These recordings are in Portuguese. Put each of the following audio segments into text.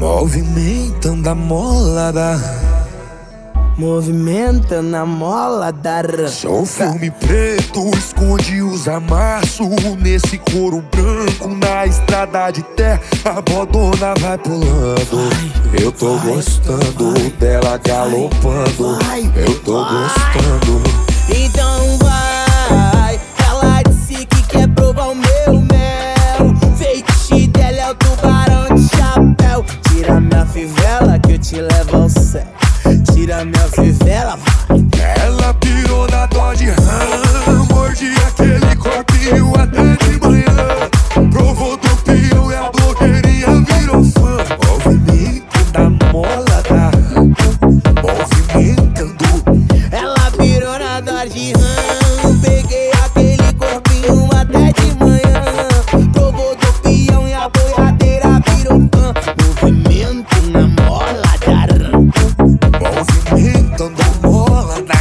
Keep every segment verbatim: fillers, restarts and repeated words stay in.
Movimentando a mola da Movimentando a mola da Sou filme preto, esconde os amassos nesse couro branco, na estrada de terra a bodona vai pulando. Vai, Eu tô vai, gostando vai, dela galopando. vai, Eu tô vai. gostando. Então vai, ela disse que quer provar o meu mel. Feitiço dela é o tubarão de chapéu. Tira minha fivela que eu te levo ao céu. Tira minha fivela, vai. Ela pirou na Dodge Ram, mordi aquele corpinho até de manhã. Provou do pião e a blogueirinha virou fã. Movimentando a mola da Movimentando. Ela pirou na Dodge Ram, peguei aquele corpinho até de manhã. Provou do pião e a boiadeira virou fã. Movimento na mola da Ram. Movimentando a mola da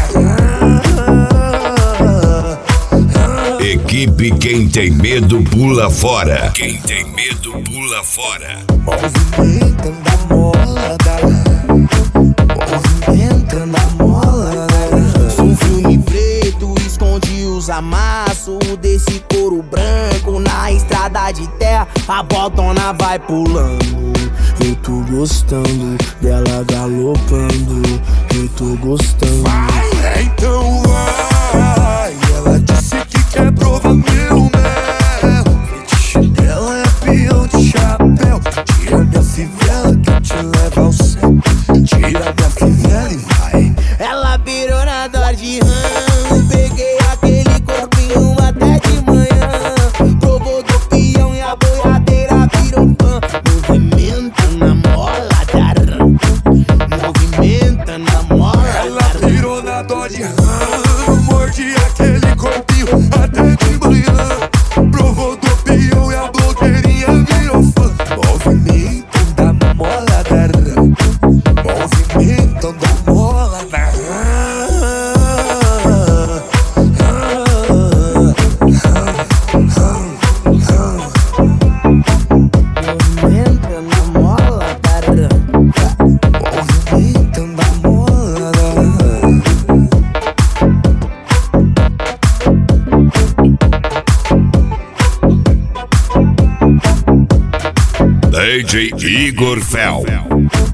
Equipe Quem Tem Medo Pula Fora. Quem tem medo pula fora. Movimentando a mola da Movimentando a mola da Sou um filme preto, esconde os amassos desse couro branco, na estrada de terra a botona vai pulando. Eu tô gostando dela galopando. Eu tô gostando. Vai, então vai. Ela disse que quer provar meu mel. Fetiche dela é peão de chapéu. Tira minha fivela que eu te levo ao céu. Tira minha fivela e vai. Ela pirou na Dodge Ram, peguei aquele corpinho até de manhã. Provou do pião e a boiadeira virou fã. Movimento na mola da Ram. Movimento na mola Ela da Ram. pirou na Dodge Ram, mordi aquele corpinho até de manhã. Provou do pião e a blogueirinha virou fã. Movimentando a mola da Ram. Movimentando a mola da Movimento na mola da Ram. Movimentando a mola D J Igor Fel.